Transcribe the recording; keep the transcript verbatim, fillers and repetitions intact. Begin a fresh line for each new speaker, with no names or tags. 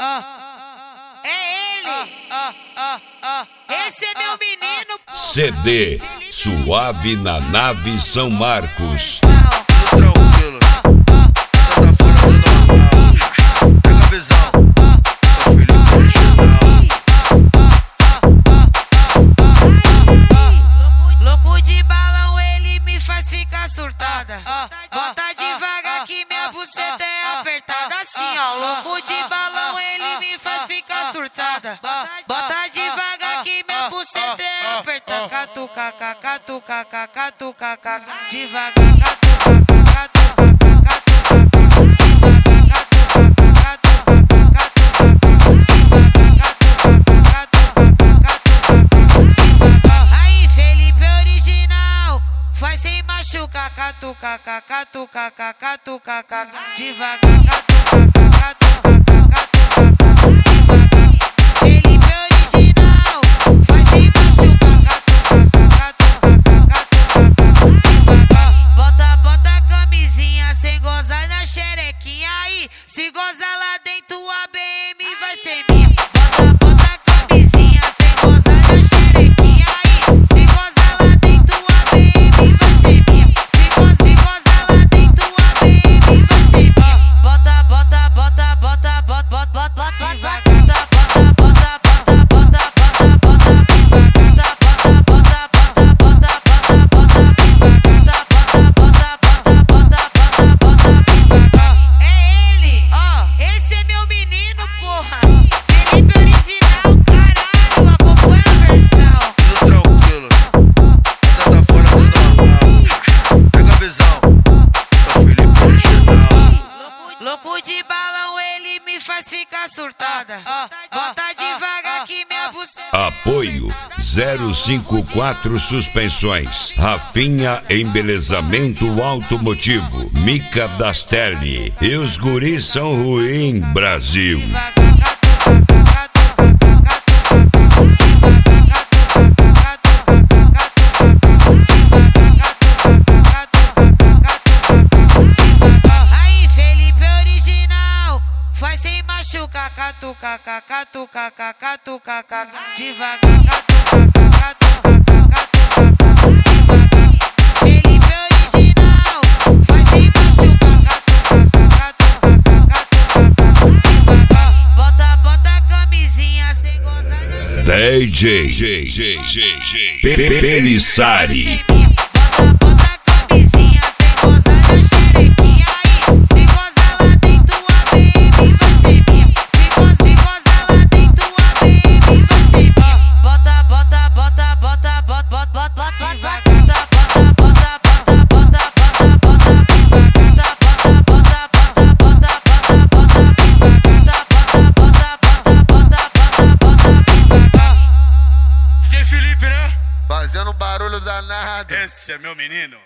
ah, é ele. Ah, ah, ah, esse é meu menino.
C D Suave na Nave São Marcos.
Tranquilo, tá fora do normal. Pega a visão, sou Felipe original.
Louco de balão, ele me faz ficar surtada. Bota devagar que minha buceta é apertada. Assim, ó, louco de balão, ele me faz ficar surtada. Bota devagar que minha buceta é apertada. Catuca, catuca, catuca, catuca, devagar, catuca, catuca, aí, Felipe original, faz sem machucar, catuca, catuca, catuca, devagar, catuca, catuca, Felipe original, faz sem machucar, bota, bota a camisinha sem gozar na xerequinha aí, se gozar lá dentro a B M vai ser minha. Bota, bota a camisinha sem gozar na xerequinha aí, se gozar lá dentro a B M vai ser minha. Se gozar, se gozar lá dentro a B M vai ser minha. Bota, bota, bota, bota, bota, bota, bota, bota, bota, bota, bota, bota, bota, bota, bota, é ele, ó, esse é meu menino, porra. Felipe original, caralho, acompanha a versão.
Tudo tranquilo, tá fora do normal. Pega a visão, sou Felipe original.
Louco de balão, ele me faz ficar surtada. Bota devagar que minha buceta.
Apoio zero cinco quatro Suspensões, Rafinha Embelezamento Automotivo, Mica Dasterni e os guris são ruim, Brasil.
Aí, Felipe original, faz sem machucar, catuca, catuca, catuca, devagar, catuca, catuca, Felipe original, faz sem machucar, catuca, catuca, bota, bota a camisinha sem gozar na xerequinha.
D J Pelissari.
Bota, bota a camisinha sem gozar na xerequinha aí, se gozar lá dentro a B M vai ser minha. Se gozar, se gozar lá dentro a B M vai ser minha. Bota, bota, bota, bota, bota, bota, bota, bota, bota, bota, bota, bota, bota, bota,
Sem Felipe, né? Fazendo um barulho danado.
Esse é meu menino.